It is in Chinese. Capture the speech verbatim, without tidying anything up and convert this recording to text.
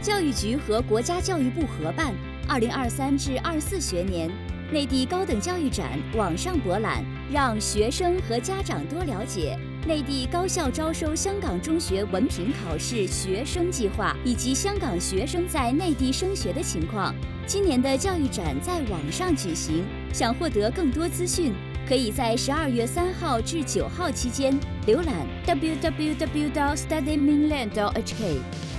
教育局和国家教育部合办二零二三至二四学年内地高等教育展网上博览，让学生和家长多了解内地高校招收香港中学文凭考试学生计划以及香港学生在内地升学的情况。今年的教育展在网上举行，想获得更多资讯，可以在十二月三号至九号期间浏览 w w w dot study mainland dot h k。